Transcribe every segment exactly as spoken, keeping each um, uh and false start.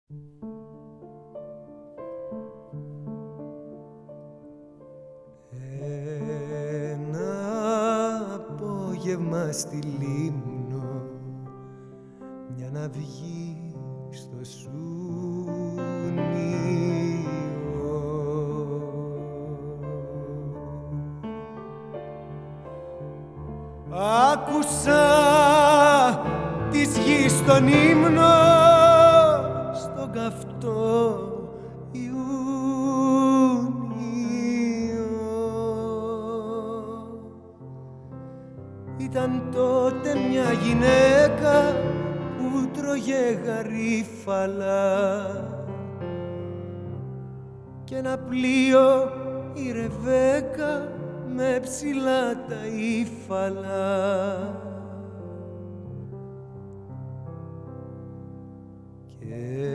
Ένα απόγευμα στη Λίμνο, μια ναυγή στο Σούνιο, άκουσα της γης τον ύμνο στον καυτό ήταν τότε μια γυναίκα που τρώγε γαρίφαλα και ένα πλοίο η Ρεβέκα με ψηλά τα ύφαλα και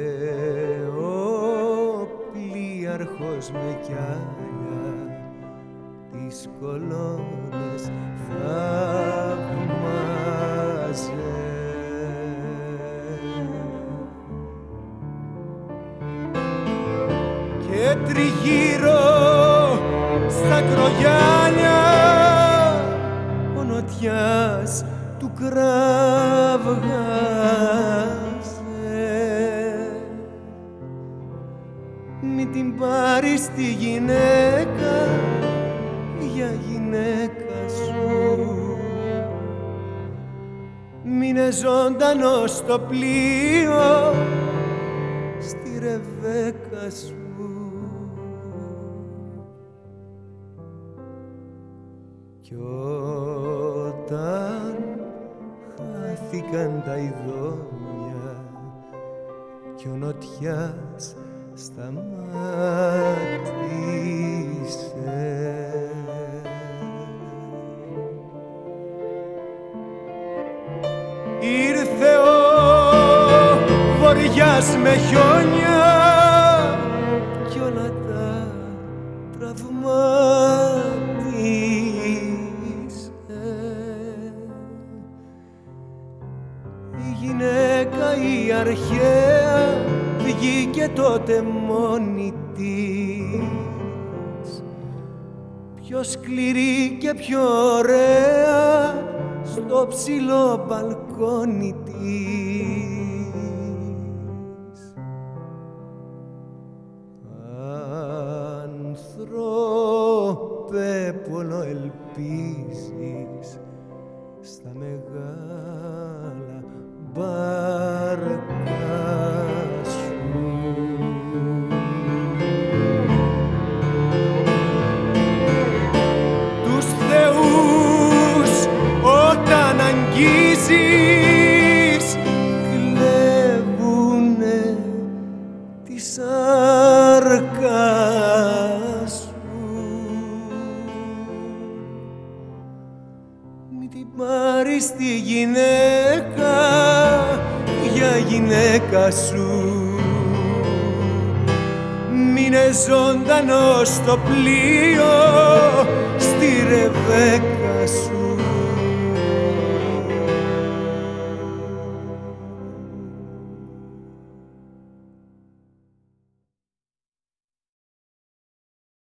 ο πλοίαρχος με κιάλια τις κολόνες θαυμάζε. Και τριγύρω στα κρογιάνια ο νοτιάς του κραυγάζε. Μη την πάρεις τη γυναίκα για γυναίκα σου, μείνε ζωντανός στο πλοίο στη Ρεβέκα σου. Κι όταν χάθηκαν τα ειδόνια κι ο νοτιάς σταμάτησε, ήρθε ο βοριάς με χιόνια κι όλα τα τραυμάτισε. Η γυναίκα η αρχαία βγήκε τότε μόνη της, πιο σκληρή και πιο ωραία στο ψηλό μπαλκόνι της. Άνθρωπε πολλό ελπίζεις στα μεγάλα μπάρκα σου, τους θεούς όταν αγγίζεις κλέβουνε τη σάρκα σου. Μη την πάρεις τη γυναίκα για γυναίκα σου, μείνε ζωντανός στο πλοίο στη Ρεβέκα σου.